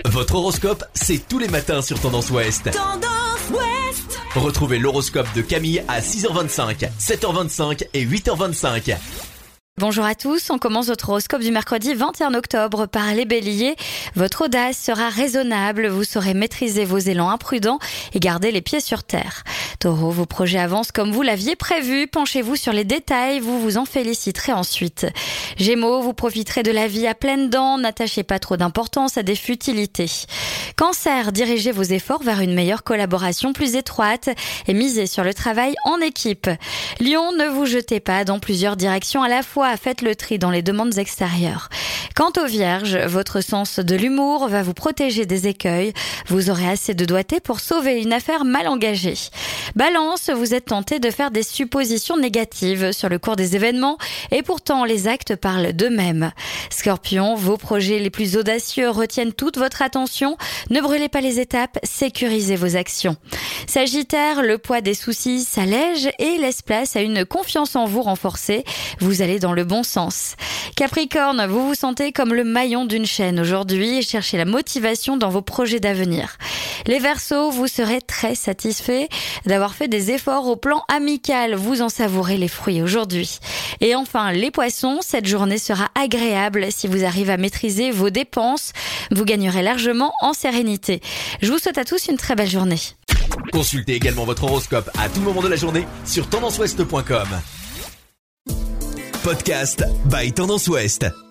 Votre horoscope, c'est tous les matins sur Tendance Ouest. Tendance Ouest. Retrouvez l'horoscope de Camille à 6h25, 7h25 et 8h25. Bonjour à tous, on commence votre horoscope du mercredi 21 octobre par les béliers. Votre audace sera raisonnable, vous saurez maîtriser vos élans imprudents et garder les pieds sur terre. Taureau, vos projets avancent comme vous l'aviez prévu, penchez-vous sur les détails, vous vous en féliciterez ensuite. Gémeaux, vous profiterez de la vie à pleines dents, n'attachez pas trop d'importance à des futilités. Cancer, dirigez vos efforts vers une meilleure collaboration plus étroite et misez sur le travail en équipe. Lion, ne vous jetez pas dans plusieurs directions à la fois, faites le tri dans les demandes extérieures. Quant aux vierges, votre sens de l'humour va vous protéger des écueils. Vous aurez assez de doigté pour sauver une affaire mal engagée. Balance, vous êtes tenté de faire des suppositions négatives sur le cours des événements et pourtant les actes parlent d'eux-mêmes. Scorpion, vos projets les plus audacieux retiennent toute votre attention. Ne brûlez pas les étapes, sécurisez vos actions. Sagittaire, le poids des soucis s'allège et laisse place à une confiance en vous renforcée. Vous allez dans le bon sens. Capricorne, vous vous sentez comme le maillon d'une chaîne aujourd'hui et cherchez la motivation dans vos projets d'avenir. Les Verseaux, vous serez très satisfaits d'avoir fait des efforts au plan amical. Vous en savourez les fruits aujourd'hui. Et enfin, les Poissons, cette journée sera agréable si vous arrivez à maîtriser vos dépenses. Vous gagnerez largement en sérénité. Je vous souhaite à tous une très belle journée. Consultez également votre horoscope à tout moment de la journée sur tendanceouest.com. Podcast by Tendance Ouest.